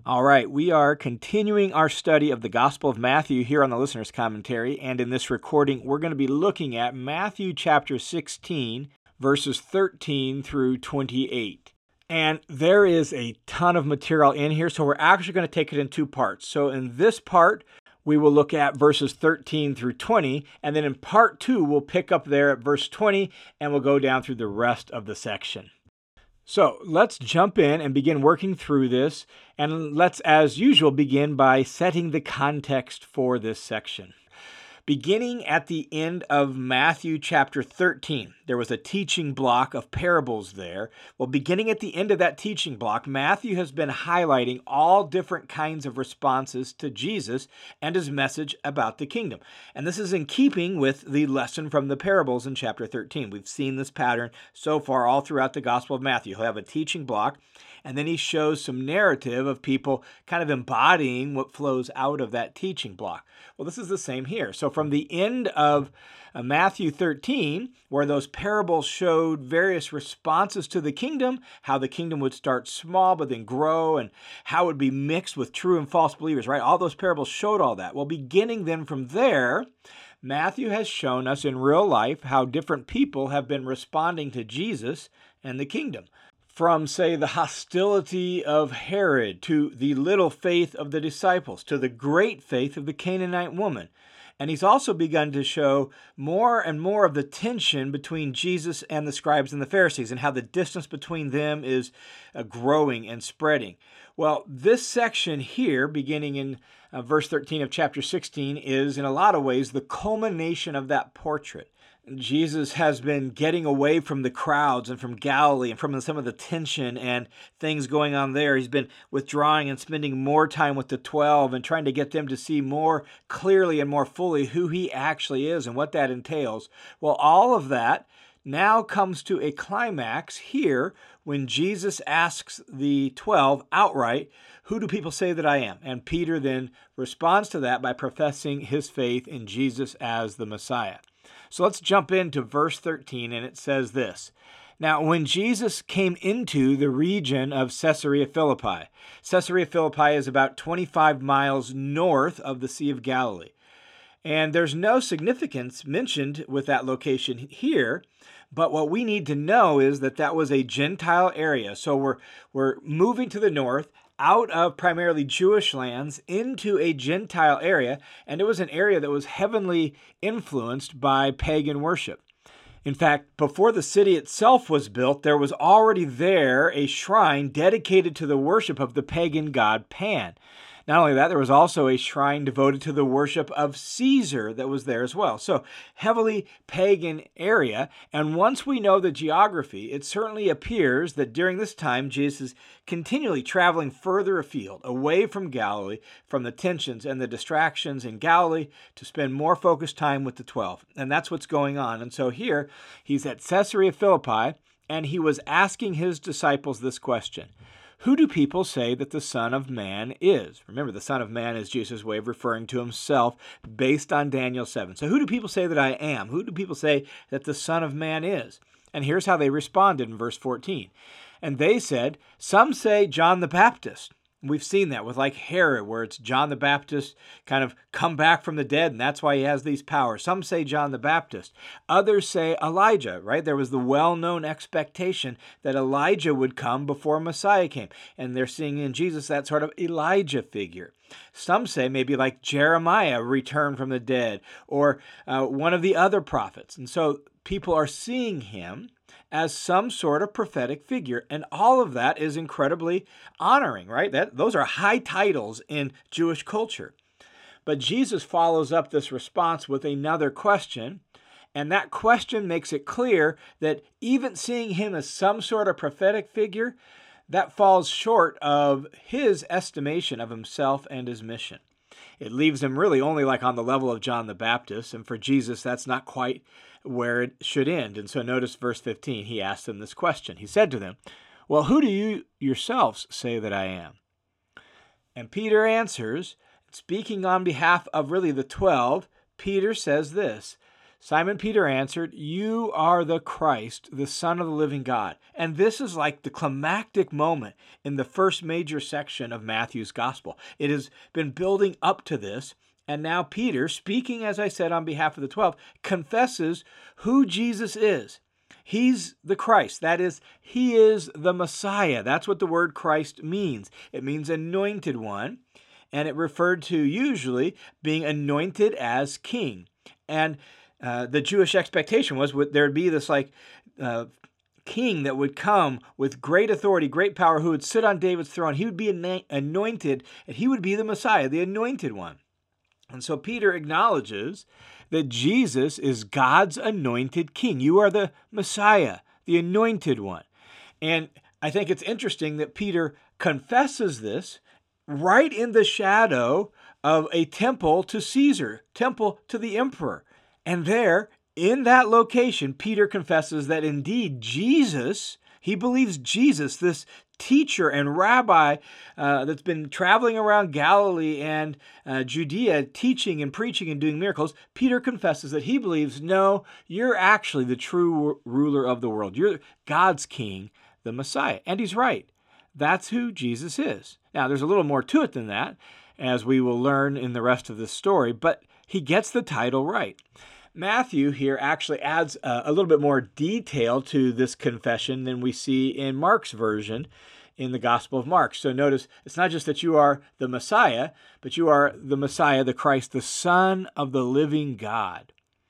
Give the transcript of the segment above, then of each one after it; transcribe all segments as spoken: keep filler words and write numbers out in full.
All right, we are continuing our study of the Gospel of Matthew here on the Listener's Commentary, and in this recording, we're going to be looking at Matthew chapter sixteen, verses thirteen through twenty-eight. And there is a ton of material in here, so we're actually going to take it in two parts. So in this part, we will look at verses thirteen through twenty, and then in part two, we'll pick up there at verse twenty, and we'll go down through the rest of the section. So let's jump in and begin working through this, and let's, as usual, begin by setting the context for this section. Beginning at the end of Matthew chapter thirteen, there was a teaching block of parables there. Well, beginning at the end of that teaching block, Matthew has been highlighting all different kinds of responses to Jesus and his message about the kingdom. And this is in keeping with the lesson from the parables in chapter thirteen. We've seen this pattern so far all throughout the Gospel of Matthew. He'll have a teaching block, and then he shows some narrative of people kind of embodying what flows out of that teaching block. Well, this is the same here. So from the end of uh, Matthew thirteen, where those parables showed various responses to the kingdom, how the kingdom would start small but then grow, and how it would be mixed with true and false believers, right? All those parables showed all that. Well, beginning then from there, Matthew has shown us in real life how different people have been responding to Jesus and the kingdom. From, say, the hostility of Herod to the little faith of the disciples to the great faith of the Canaanite woman. And he's also begun to show more and more of the tension between Jesus and the scribes and the Pharisees and how the distance between them is uh, growing and spreading. Well, this section here, beginning in uh, verse thirteen of chapter sixteen, is in a lot of ways the culmination of that portrait. Jesus has been getting away from the crowds and from Galilee and from some of the tension and things going on there. He's been withdrawing and spending more time with the twelve and trying to get them to see more clearly and more fully who he actually is and what that entails. Well, all of that now comes to a climax here when Jesus asks the twelve outright, "Who do people say that I am?" And Peter then responds to that by professing his faith in Jesus as the Messiah. So let's jump into verse thirteen, and it says this. Now, when Jesus came into the region of Caesarea Philippi, Caesarea Philippi is about twenty-five miles north of the Sea of Galilee. And there's no significance mentioned with that location here, but what we need to know is that that was a Gentile area. So we're, we're moving to the north, out of primarily Jewish lands into a Gentile area, and it was an area that was heavily influenced by pagan worship. In fact, before the city itself was built, there was already there a shrine dedicated to the worship of the pagan god Pan. Not only that, there was also a shrine devoted to the worship of Caesar that was there as well. So, heavily pagan area. And once we know the geography, it certainly appears that during this time, Jesus is continually traveling further afield, away from Galilee, from the tensions and the distractions in Galilee, to spend more focused time with the twelve. And that's what's going on. And so here, he's at Caesarea Philippi, and he was asking his disciples this question. Who do people say that the Son of Man is? Remember, the Son of Man is Jesus' way of referring to himself based on Daniel seven. So who do people say that I am? Who do people say that the Son of Man is? And here's how they responded in verse fourteen. And they said, some say John the Baptist. We've seen that with like Herod, where it's John the Baptist kind of come back from the dead, and that's why he has these powers. Some say John the Baptist. Others say Elijah, right? There was the well-known expectation that Elijah would come before Messiah came, and they're seeing in Jesus that sort of Elijah figure. Some say maybe like Jeremiah returned from the dead, or uh, one of the other prophets. And so people are seeing him as some sort of prophetic figure. And all of that is incredibly honoring, right? That those are high titles in Jewish culture. But Jesus follows up this response with another question, and that question makes it clear that even seeing him as some sort of prophetic figure, that falls short of his estimation of himself and his mission. It leaves him really only like on the level of John the Baptist, and for Jesus, that's not quite where it should end. And so notice verse fifteen, he asked them this question. He said to them, well, who do you yourselves say that I am? And Peter answers, speaking on behalf of really the twelve, Peter says this, Simon Peter answered, "You are the Christ, the Son of the living God." And this is like the climactic moment in the first major section of Matthew's gospel. It has been building up to this, and now Peter, speaking, as I said, on behalf of the twelve, confesses who Jesus is. He's the Christ. That is, he is the Messiah. That's what the word Christ means. It means anointed one, and it referred to usually being anointed as king. And uh, the Jewish expectation was there would be this like uh, king that would come with great authority, great power, who would sit on David's throne. He would be anointed, and he would be the Messiah, the anointed one. And so Peter acknowledges that Jesus is God's anointed king. You are the Messiah, the anointed one. And I think it's interesting that Peter confesses this right in the shadow of a temple to Caesar, temple to the emperor. And there, in that location, Peter confesses that indeed Jesus, he believes Jesus, this teacher and rabbi uh, that's been traveling around Galilee and uh, Judea, teaching and preaching and doing miracles, Peter confesses that he believes, no, you're actually the true ruler of the world. You're God's king, the Messiah. And he's right. That's who Jesus is. Now, there's a little more to it than that, as we will learn in the rest of the story, but he gets the title right. Matthew here actually adds a, a little bit more detail to this confession than we see in Mark's version in the Gospel of Mark. So notice, it's not just that you are the Messiah, but you are the Messiah, the Christ, the Son of the living God.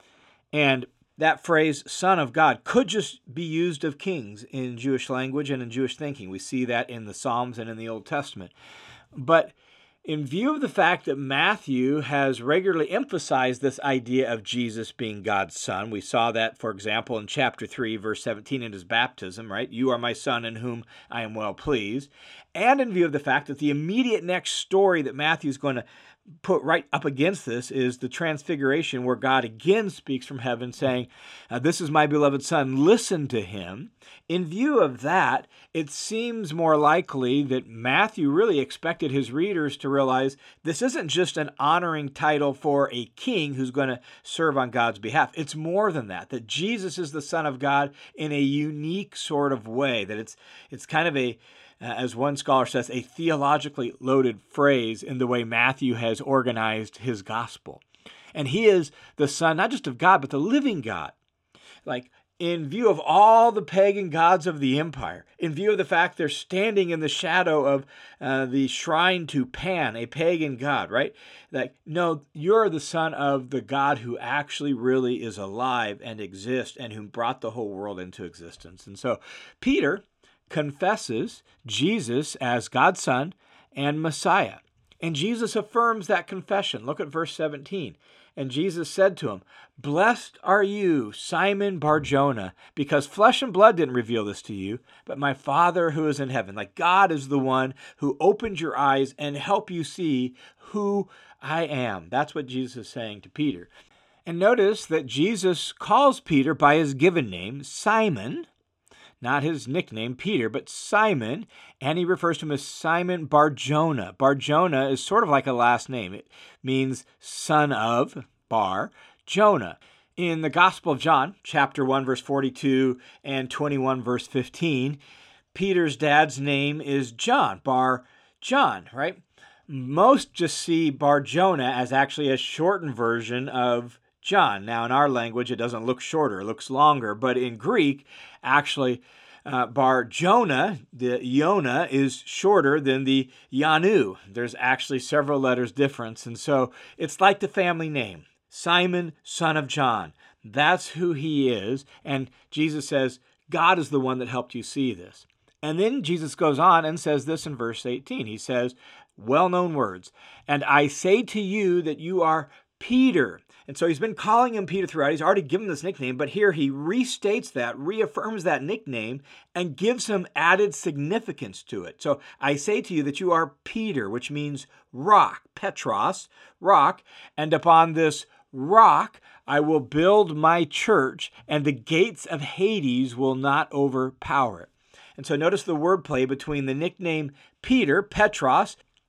And that phrase, Son of God, could just be used of kings in Jewish language and in Jewish thinking. We see that in the Psalms and in the Old Testament. But in view of the fact that Matthew has regularly emphasized this idea of Jesus being God's son, we saw that, for example, in chapter three, verse seventeen, in his baptism, right? You are my son in whom I am well pleased. And in view of the fact that the immediate next story that Matthew's going to put right up against this is the transfiguration, where God again speaks from heaven saying, this is my beloved son, listen to him. In view of that, it seems more likely that Matthew really expected his readers to realize this isn't just an honoring title for a king who's going to serve on God's behalf. It's more than that, that Jesus is the Son of God in a unique sort of way, that it's it's kind of a Uh, as one scholar says, a theologically loaded phrase in the way Matthew has organized his gospel. And he is the Son, not just of God, but the living God. Like, in view of all the pagan gods of the empire, in view of the fact they're standing in the shadow of uh, the shrine to Pan, a pagan god, right? Like, no, you're the Son of the God who actually really is alive and exists and who brought the whole world into existence. And so Peter confesses Jesus as God's Son and Messiah. And Jesus affirms that confession. Look at verse seventeen. And Jesus said to him, blessed are you, Simon Bar-Jonah, because flesh and blood didn't reveal this to you, but my Father who is in heaven. Like, God is the one who opened your eyes and helped you see who I am. That's what Jesus is saying to Peter. And notice that Jesus calls Peter by his given name, Simon, not his nickname, Peter, but Simon, and he refers to him as Simon Bar-Jonah. Bar-Jonah is sort of like a last name. It means son of, Bar, Jonah. In the Gospel of John, chapter one, verse forty-two, and twenty-one, verse fifteen, Peter's dad's name is John, Bar-John, right? Most just see Bar-Jonah as actually a shortened version of John. Now, in our language, it doesn't look shorter, it looks longer, but in Greek, actually, uh, Bar-Jonah, the Yona, is shorter than the Yanu. There's actually several letters difference, and so it's like the family name, Simon, son of John. That's who he is, and Jesus says, God is the one that helped you see this. And then Jesus goes on and says this in verse eighteen. He says, well-known words, and I say to you that you are Peter. And so he's been calling him Peter throughout. He's already given this nickname, but here he restates that, reaffirms that nickname, and gives him added significance to it. So I say to you that you are Peter, which means rock, Petros, rock, and upon this rock I will build my church, and the gates of Hades will not overpower it. And so notice the wordplay between the nickname Peter, Petros,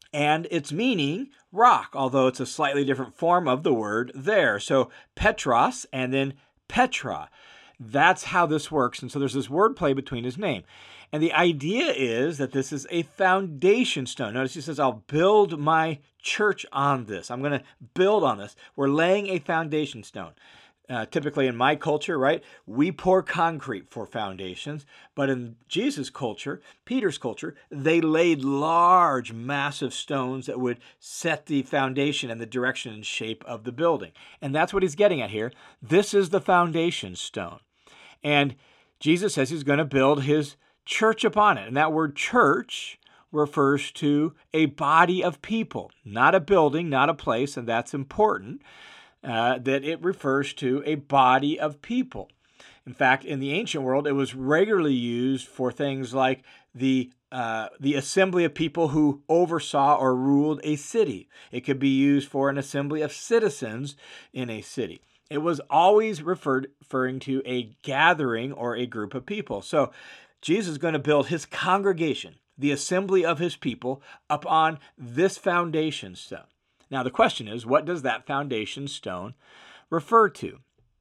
and its meaning rock, although it's a slightly different form of the word there. So Petros and then Petra. That's how this works. And so there's this wordplay between his name. And the idea is that this is a foundation stone. Notice he says, I'll build my church on this. I'm going to build on this. We're laying a foundation stone. Uh, typically in my culture, right, we pour concrete for foundations. But in Jesus' culture, Peter's culture, they laid large, massive stones that would set the foundation and the direction and shape of the building. And that's what he's getting at here. This is the foundation stone. And Jesus says he's going to build his church upon it. And that word church refers to a body of people, not a building, not a place, and that's important. Uh, that it refers to a body of people. In fact, in the ancient world, it was regularly used for things like the uh, the assembly of people who oversaw or ruled a city. It could be used for an assembly of citizens in a city. It was always referred, referring to a gathering or a group of people. So Jesus is going to build his congregation, the assembly of his people, upon this foundation stone. Now, the question is, what does that foundation stone refer to?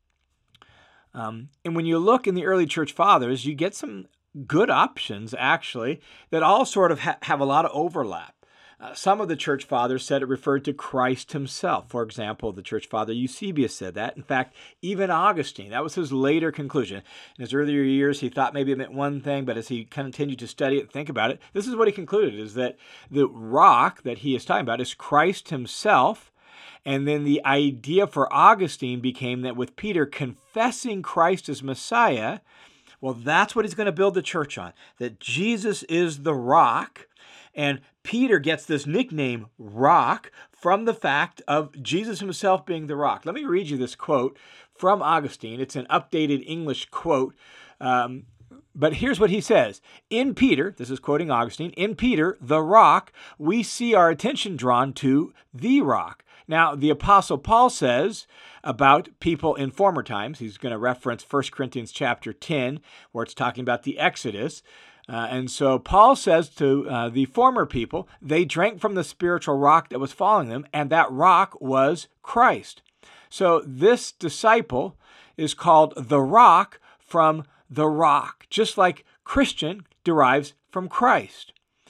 Um, and when you look in the early church fathers, you get some good options, actually, that all sort of ha- have a lot of overlap. Uh, some of the church fathers said it referred to Christ himself. For example, the church father Eusebius said that. In fact, even Augustine, that was his later conclusion. In his earlier years, he thought maybe it meant one thing, but as he continued to study it and think about it, this is what he concluded, is that the rock that he is talking about is Christ himself. And then the idea for Augustine became that with Peter confessing Christ as Messiah, well, that's what he's going to build the church on, that Jesus is the rock. And Peter gets this nickname, Rock, from the fact of Jesus himself being the rock. Let me read you this quote from Augustine. It's an updated English quote. Um, but here's what he says. In Peter, this is quoting Augustine, in Peter, the rock, we see our attention drawn to the rock. Now, the Apostle Paul says about people in former times, he's going to reference First Corinthians chapter ten, where it's talking about the Exodus. Uh, and so Paul says to uh, the former people, they drank from the spiritual rock that was following them, and that rock was Christ. So this disciple is called the rock from the rock, just like Christian derives from Christ.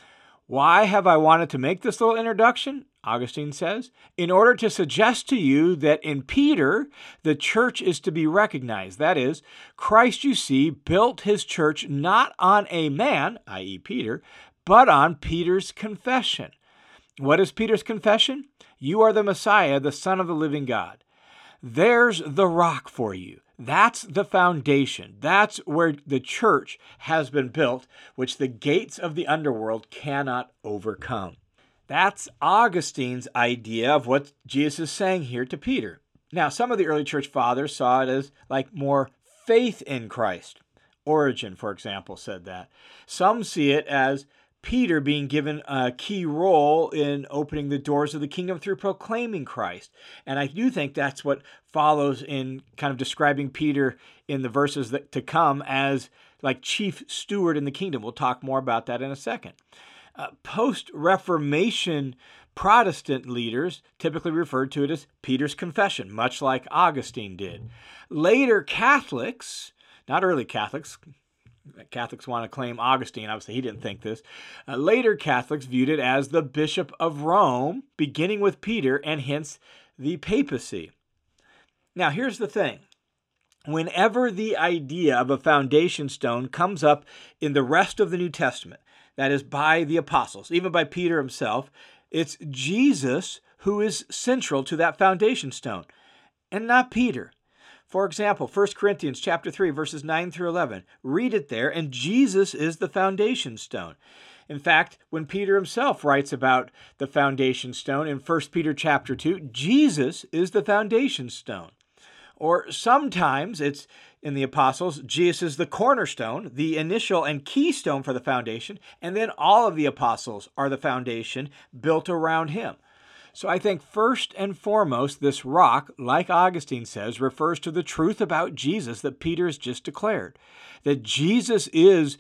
Why have I wanted to make this little introduction? Augustine says, in order to suggest to you that in Peter, the church is to be recognized. That is, Christ, you see, built his church not on a man, that is. Peter, but on Peter's confession. What is Peter's confession? You are the Messiah, the Son of the living God. There's the rock for you. That's the foundation. That's where the church has been built, which the gates of the underworld cannot overcome. That's Augustine's idea of what Jesus is saying here to Peter. Now, some of the early church fathers saw it as like more faith in Christ. Origen, for example, said that. Some see it as Peter being given a key role in opening the doors of the kingdom through proclaiming Christ. And I do think that's what follows in kind of describing Peter in the verses that to come as like chief steward in the kingdom. We'll talk more about that in a second. Uh, Post-Reformation Protestant leaders typically referred to it as Peter's confession, much like Augustine did. Later Catholics, not early Catholics, Catholics want to claim Augustine, obviously he didn't think this. Uh, later Catholics viewed it as the Bishop of Rome, beginning with Peter, and hence the papacy. Now here's the thing. Whenever the idea of a foundation stone comes up in the rest of the New Testament, that is by the apostles, even by Peter himself, it's Jesus who is central to that foundation stone, and not Peter. For example, First Corinthians chapter three, verses nine through eleven. Read it there, and Jesus is the foundation stone. In fact, when Peter himself writes about the foundation stone in First Peter chapter two, Jesus is the foundation stone. Or sometimes it's in the apostles, Jesus is the cornerstone, the initial and keystone for the foundation, and then all of the apostles are the foundation built around him. So I think first and foremost, this rock, like Augustine says, refers to the truth about Jesus that Peter has just declared. That Jesus is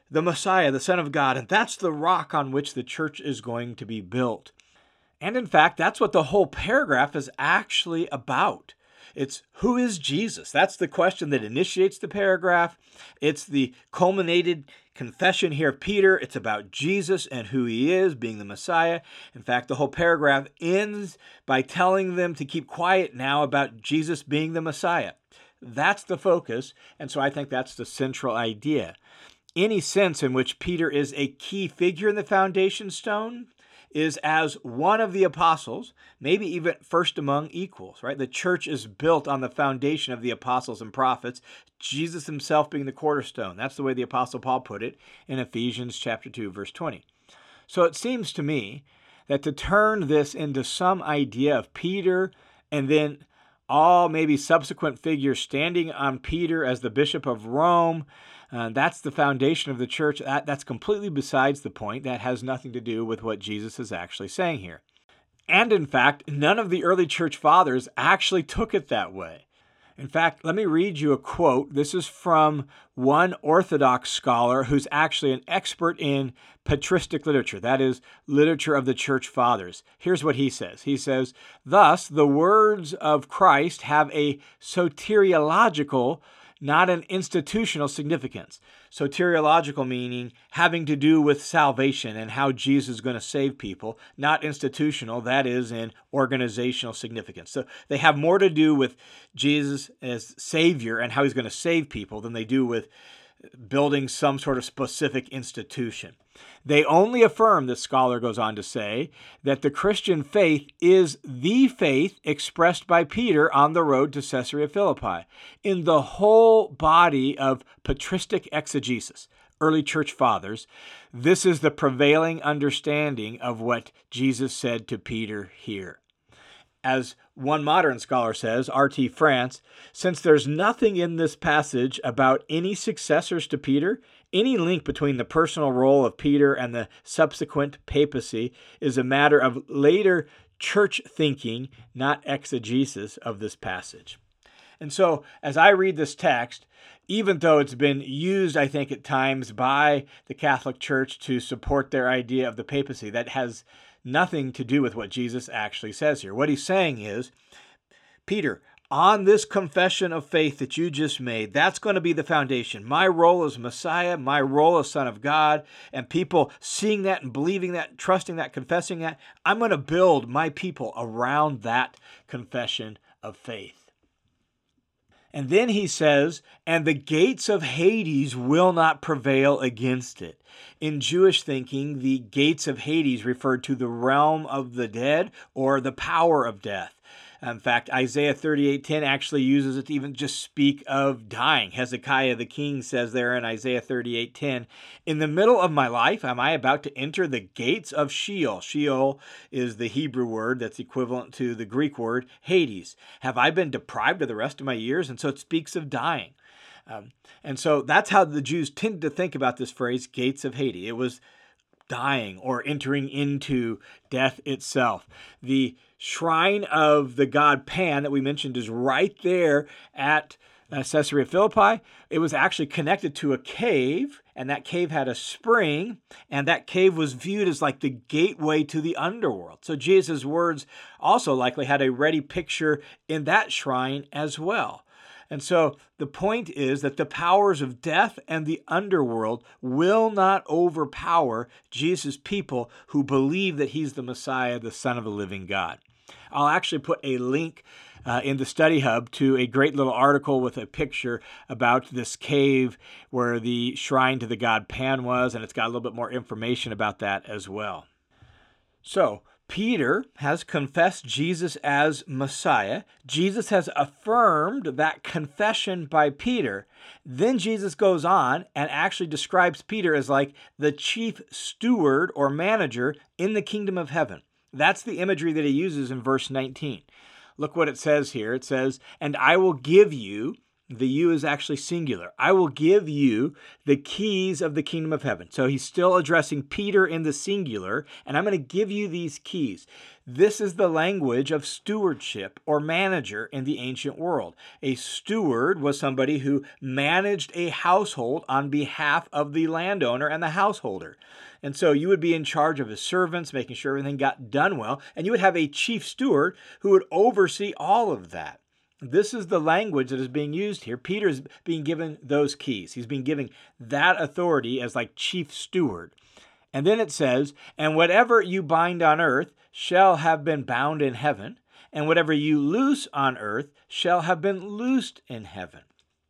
the Messiah, the Son of God, and that's the rock on which the church is going to be built. And in fact, that's what the whole paragraph is actually about. It's who is Jesus? That's the question that initiates the paragraph. It's the culminated confession here of Peter. It's about Jesus and who he is, being the Messiah. In fact, the whole paragraph ends by telling them to keep quiet now about Jesus being the Messiah. That's the focus, and so I think that's the central idea. Any sense in which Peter is a key figure in the foundation stone is as one of the apostles, maybe even first among equals, right? The church is built on the foundation of the apostles and prophets, Jesus himself being the cornerstone. That's the way the apostle Paul put it in Ephesians chapter two, verse twenty. So it seems to me that to turn this into some idea of Peter and then all maybe subsequent figures standing on Peter as the Bishop of Rome, Uh, that's the foundation of the church. That, that's completely besides the point. That has nothing to do with what Jesus is actually saying here. And in fact, none of the early church fathers actually took it that way. In fact, let me read you a quote. This is from one Orthodox scholar who's actually an expert in patristic literature, that is, literature of the church fathers. Here's what he says. He says, "Thus, the words of Christ have a soteriological, not an institutional significance." Soteriological meaning having to do with salvation and how Jesus is going to save people, not institutional, that is in organizational significance. So they have more to do with Jesus as Savior and how he's going to save people than they do with building some sort of specific institution. They only affirm, this scholar goes on to say, that the Christian faith is the faith expressed by Peter on the road to Caesarea Philippi. In the whole body of patristic exegesis, early church fathers, this is the prevailing understanding of what Jesus said to Peter here. As one modern scholar says, R T France, since there's nothing in this passage about any successors to Peter, any link between the personal role of Peter and the subsequent papacy is a matter of later church thinking, not exegesis of this passage. And so, as I read this text, even though it's been used, I think, at times by the Catholic Church to support their idea of the papacy, that has nothing to do with what Jesus actually says here. What he's saying is, Peter, on this confession of faith that you just made, that's going to be the foundation. My role as Messiah, my role as Son of God, and people seeing that and believing that, trusting that, confessing that, I'm going to build my people around that confession of faith. And then he says, and the gates of Hades will not prevail against it. In Jewish thinking, the gates of Hades referred to the realm of the dead or the power of death. In fact, Isaiah thirty-eight ten actually uses it to even just speak of dying. Hezekiah the king says there in Isaiah thirty-eight ten, in the middle of my life, am I about to enter the gates of Sheol? Sheol is the Hebrew word that's equivalent to the Greek word Hades. Have I been deprived of the rest of my years? And so it speaks of dying. Um, and so that's how the Jews tended to think about this phrase, gates of Hades. It was dying or entering into death itself. The shrine of the god Pan that we mentioned is right there at uh, Caesarea Philippi. It was actually connected to a cave, and that cave had a spring, and that cave was viewed as like the gateway to the underworld. So Jesus' words also likely had a ready picture in that shrine as well. And so the point is that the powers of death and the underworld will not overpower Jesus' people who believe that he's the Messiah, the Son of the living God. I'll actually put a link uh, in the study hub to a great little article with a picture about this cave where the shrine to the god Pan was, and it's got a little bit more information about that as well. So, Peter has confessed Jesus as Messiah. Jesus has affirmed that confession by Peter. Then Jesus goes on and actually describes Peter as like the chief steward or manager in the kingdom of heaven. That's the imagery that he uses in verse nineteen. Look what it says here. It says, and I will give you The you is actually singular. I will give you the keys of the kingdom of heaven. So he's still addressing Peter in the singular, and I'm going to give you these keys. This is the language of stewardship or manager in the ancient world. A steward was somebody who managed a household on behalf of the landowner and the householder. And so you would be in charge of his servants, making sure everything got done well, and you would have a chief steward who would oversee all of that. This is the language that is being used here. Peter is being given those keys. He's being given that authority as like chief steward. And then it says, and whatever you bind on earth shall have been bound in heaven, and whatever you loose on earth shall have been loosed in heaven.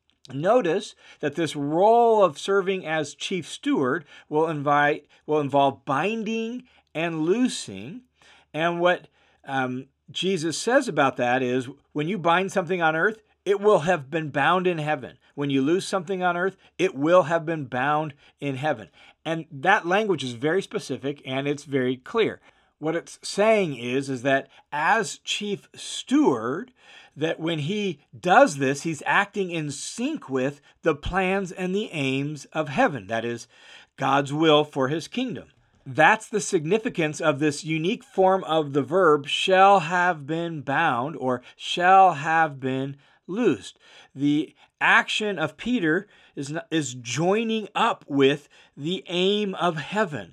Notice that this role of serving as chief steward will invite will involve binding and loosing. And what um, Jesus says about that is, when you bind something on earth, it will have been bound in heaven. When you loose something on earth, it will have been bound in heaven. And that language is very specific and it's very clear. What it's saying is, is that as chief steward, that when he does this, he's acting in sync with the plans and the aims of heaven. That is, God's will for his kingdom. That's the significance of this unique form of the verb shall have been bound or shall have been loosed. The action of Peter is, is joining up with the aim of heaven.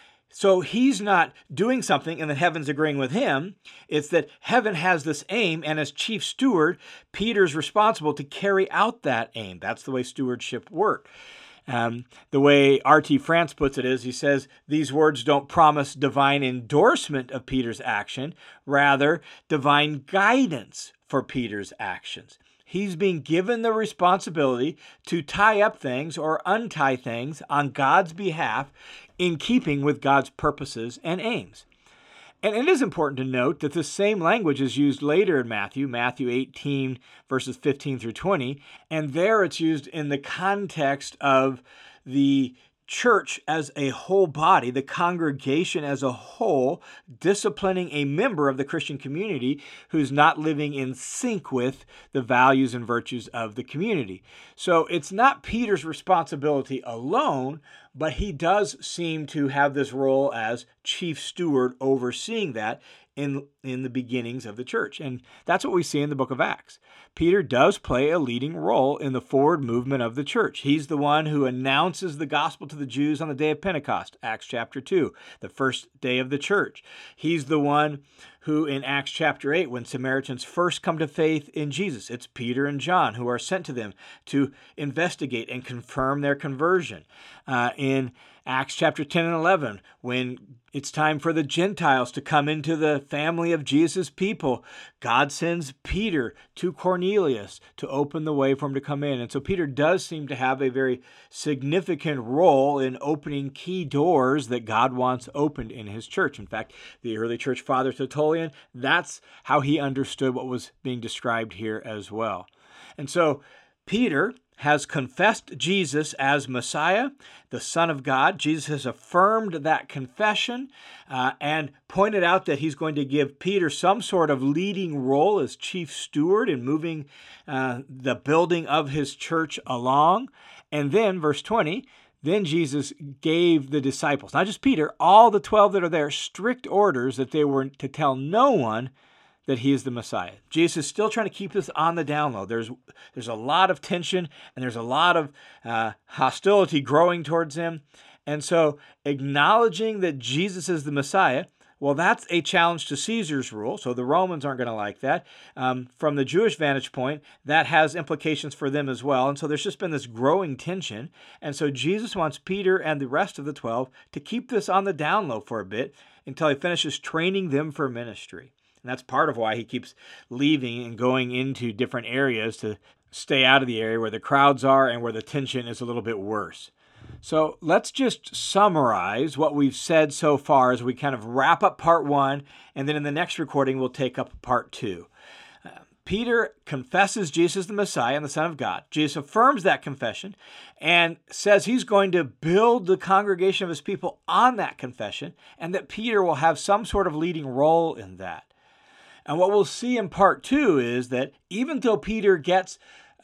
So he's not doing something and the heaven's agreeing with him. It's that heaven has this aim, and as chief steward, Peter's responsible to carry out that aim. That's the way stewardship works. Um, the way R T France puts it is, he says, these words don't promise divine endorsement of Peter's action, rather divine guidance for Peter's actions. He's being given the responsibility to tie up things or untie things on God's behalf in keeping with God's purposes and aims. And it is important to note that the same language is used later in Matthew, Matthew eighteen, verses fifteen through twenty, and there it's used in the context of the church as a whole body, the congregation as a whole, disciplining a member of the Christian community who's not living in sync with the values and virtues of the community. So it's not Peter's responsibility alone, but he does seem to have this role as chief steward overseeing that in, in the beginnings of the church. And that's what we see in the book of Acts. Peter does play a leading role in the forward movement of the church. He's the one who announces the gospel to the Jews on the day of Pentecost, Acts chapter two, the first day of the church. He's the one who in Acts chapter eight, when Samaritans first come to faith in Jesus, it's Peter and John who are sent to them to investigate and confirm their conversion. Uh, in Acts chapter ten and eleven, when it's time for the Gentiles to come into the family of Jesus' people, God sends Peter to Cornelius to open the way for him to come in. And so Peter does seem to have a very significant role in opening key doors that God wants opened in his church. In fact, the early church father Tertullian, that's how he understood what was being described here as well. And so Peter has confessed Jesus as Messiah, the Son of God. Jesus has affirmed that confession uh, and pointed out that he's going to give Peter some sort of leading role as chief steward in moving uh, the building of his church along. And then, verse twenty, then Jesus gave the disciples, not just Peter, all the twelve that are there, strict orders that they were to tell no one that he is the Messiah. Jesus is still trying to keep this on the down low. There's there's a lot of tension and there's a lot of uh, hostility growing towards him. And so acknowledging that Jesus is the Messiah, well, that's a challenge to Caesar's rule. So the Romans aren't going to like that. Um, from the Jewish vantage point, that has implications for them as well. And so there's just been this growing tension. And so Jesus wants Peter and the rest of the twelve to keep this on the down low for a bit until he finishes training them for ministry. And that's part of why he keeps leaving and going into different areas to stay out of the area where the crowds are and where the tension is a little bit worse. So let's just summarize what we've said so far as we kind of wrap up part one, and then in the next recording we'll take up part two. Uh, Peter confesses Jesus the Messiah and the Son of God. Jesus affirms that confession and says he's going to build the congregation of his people on that confession, and that Peter will have some sort of leading role in that. And what we'll see in part two is that even though Peter gets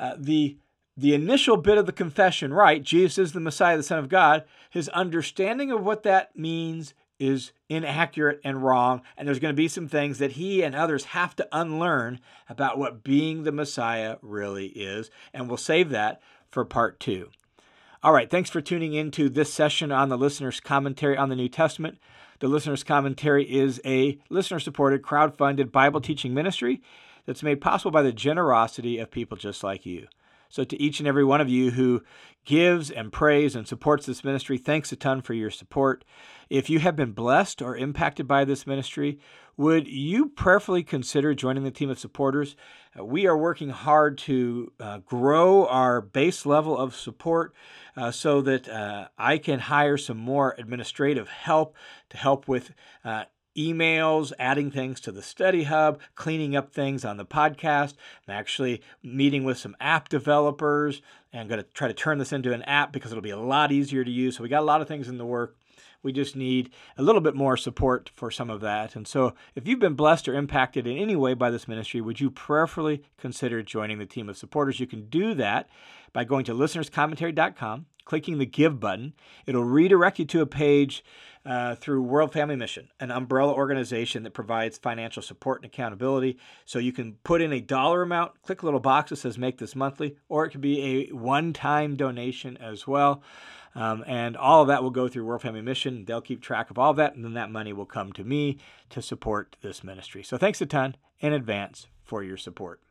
uh, the the initial bit of the confession right, Jesus is the Messiah, the Son of God, his understanding of what that means is inaccurate and wrong, and there's going to be some things that he and others have to unlearn about what being the Messiah really is, and we'll save that for part two. All right, thanks for tuning in to this session on the Listener's Commentary on the New Testament. The Listener's Commentary is a listener-supported, crowd-funded Bible teaching ministry that's made possible by the generosity of people just like you. So to each and every one of you who gives and prays and supports this ministry, thanks a ton for your support. If you have been blessed or impacted by this ministry, would you prayerfully consider joining the team of supporters? Uh, we are working hard to uh, grow our base level of support uh, so that uh, I can hire some more administrative help to help with uh, emails, adding things to the study hub, cleaning up things on the podcast. I'm actually meeting with some app developers and I'm going to try to turn this into an app because it'll be a lot easier to use. So we got a lot of things in the work. We just need a little bit more support for some of that. And so if you've been blessed or impacted in any way by this ministry, would you prayerfully consider joining the team of supporters? You can do that by going to listeners commentary dot com, clicking the Give button. It'll redirect you to a page uh, through World Family Mission, an umbrella organization that provides financial support and accountability. So you can put in a dollar amount, click a little box that says make this monthly, or it could be a one-time donation as well. Um, and all of that will go through World Family Mission. They'll keep track of all of that, and then that money will come to me to support this ministry. So thanks a ton in advance for your support.